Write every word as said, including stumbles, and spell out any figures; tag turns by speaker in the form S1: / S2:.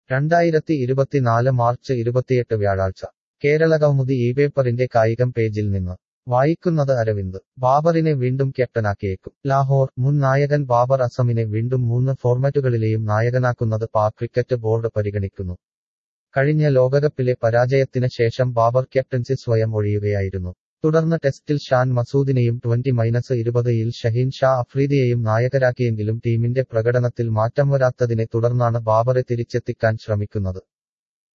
S1: രണ്ടായിരത്തി ഇരുപത്തിനാല് മാർച്ച് ഇരുപത്തിയെട്ട് വ്യാഴാഴ്ച കേരള കൗമുദി ഈ പേപ്പറിന്റെ കായികം പേജിൽ നിന്ന് വായിക്കുന്നത് അരവിന്ദ് ബാബറിനെ വീണ്ടും ക്യാപ്റ്റനാക്കിയേക്കും ലാഹോർ മുൻ നായകൻ ബാബർ അസമിനെ വീണ്ടും മൂന്ന് ഫോർമാറ്റുകളിലെയും നായകനാക്കുന്നത് പാക് ക്രിക്കറ്റ് ബോർഡ് പരിഗണിക്കുന്നു. കഴിഞ്ഞ ലോകകപ്പിലെ പരാജയത്തിന് ശേഷം ബാബർ ക്യാപ്റ്റൻസി സ്വയം ഒഴിയുകയായിരുന്നു. തുടർന്ന് ടെസ്റ്റിൽ ഷാൻ മസൂദിനെയും ട്വന്റി മൈനസ് ഇരുപതിൽ ഷഹീൻ ഷാ അഫ്രീദിയെയും നായകരാക്കിയെങ്കിലും ടീമിന്റെ പ്രകടനത്തിൽ മാറ്റം വരാത്തതിനെ തുടർന്നാണ് ബാബറെ തിരിച്ചെത്തിക്കാൻ ശ്രമിക്കുന്നത്.